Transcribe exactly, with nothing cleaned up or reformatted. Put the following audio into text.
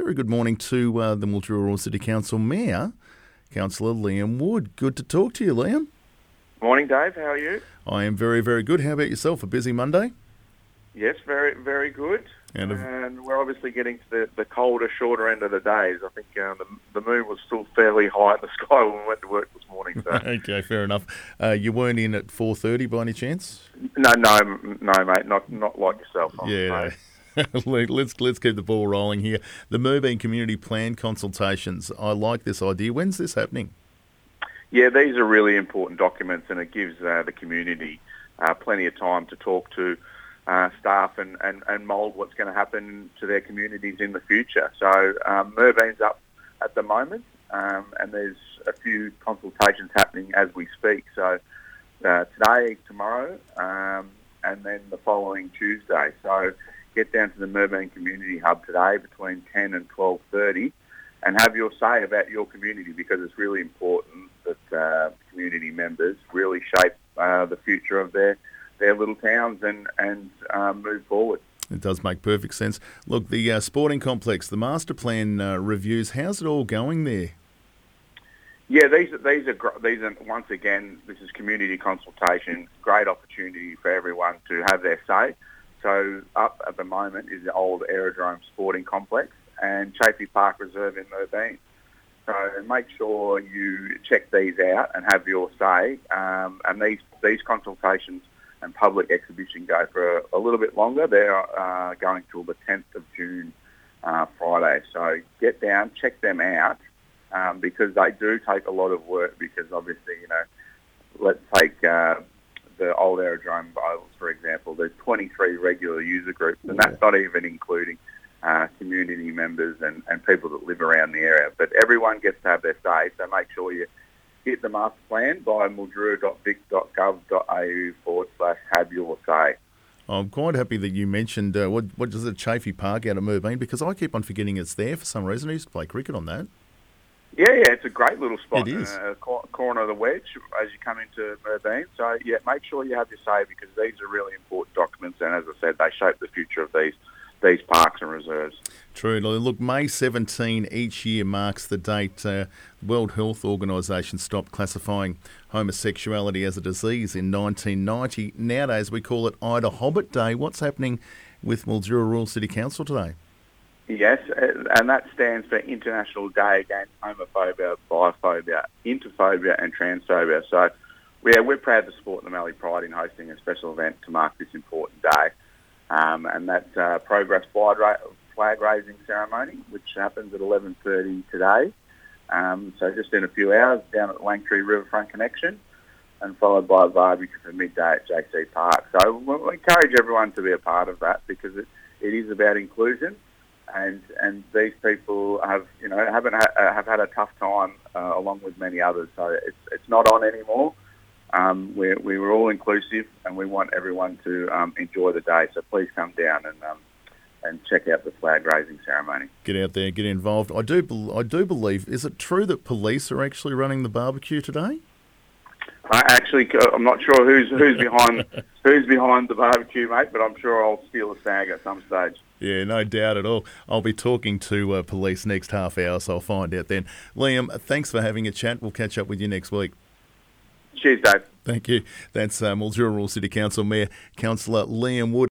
very good morning to uh, the Mildura Rural City Council Mayor, Councillor Liam Wood. Good to talk to you, Liam. Morning, Dave. How are you? I am very, very good. How about yourself? A busy Monday? Yes, very, very good. And, and we're obviously getting to the, the colder, shorter end of the days. I think uh, the, the moon was still fairly high in the sky when we went to work this morning. So. Okay, fair enough. Uh, you weren't in at four thirty by any chance? No, no, no, mate. Not not like yourself. I'm Yeah. let's let's keep the ball rolling here. The Moorabool Community Plan consultations. I like this idea. When's this happening? Yeah, these are really important documents, and it gives uh, the community uh, plenty of time to talk to uh, staff and, and, and mould what's going to happen to their communities in the future. So um, Moorabool's up at the moment, um, and there's a few consultations happening as we speak. So uh, today, tomorrow, um, and then the following Tuesday. So get down to the Moorabool Community Hub today between ten and twelve thirty and have your say about your community, because it's really important that uh, community members really shape uh, the future of their, their little towns and, and um, move forward. It does make perfect sense. Look, the uh, sporting complex, the master plan uh, reviews, how's it all going there? Yeah, these these are gr- these are once again, this is community consultation, great opportunity for everyone to have their say. So up at the moment is the old Aerodrome Sporting Complex and Chafee Park Reserve in Moorabool. So make sure you check these out and have your say. Um, and these these consultations and public exhibition go for a, a little bit longer. They're uh, going till the tenth of June, uh, Friday. So get down, check them out, um, because they do take a lot of work. Because obviously, you know, let's take uh, the old Aerodrome Bowls, for example. There's twenty-three regular user groups, and that's not even including uh, community members and, and people that live around the area. But everyone gets to have their say, so make sure you hit the master plan by mildura.vic.gov.au forward slash have your say. I'm quite happy that you mentioned, uh, what, what is it, Chafee Park out of Moorabool, because I keep on forgetting it's there for some reason. I used to play cricket on that. Yeah, yeah, it's a great little spot. It is. Uh, cor- corner of the wedge as you come into Moorabool. So, yeah, make sure you have your say, because these are really important documents, and as I said, they shape the future of these these parks and reserves. True. Look, May seventeenth each year marks the date uh, the World Health Organisation stopped classifying homosexuality as a disease in nineteen ninety. Nowadays, we call it Ida Hobbit Day. What's happening with Mildura Rural City Council today? Yes, and that stands for International Day Against Homophobia, Biphobia, Interphobia and Transphobia. So yeah, we're proud to support the Mallee Pride in hosting a special event to mark this important day. Um, and that's uh, Progress flag, ra- flag raising ceremony, which happens at eleven thirty today. Um, so just in a few hours down at the Langtree Riverfront Connection, and followed by a barbecue for midday at J C Park. So we we'll encourage everyone to be a part of that, because it, it is about inclusion. And and these people have you know haven't ha- have had a tough time uh, along with many others. So it's it's not on anymore. Um, we we were all inclusive, and we want everyone to um, enjoy the day. So please come down and um, and check out the flag raising ceremony. Get out there, get involved. I do be- I do believe. Is it true that police are actually running the barbecue today? I actually, I'm not sure who's who's behind who's behind the barbecue, mate. But I'm sure I'll steal a snag at some stage. Yeah, no doubt at all. I'll be talking to uh, police next half hour, so I'll find out then. Liam, thanks for having a chat. We'll catch up with you next week. Cheers, Dave. Thank you. That's uh, Mildura Rural City Council Mayor, Councillor Liam Wood.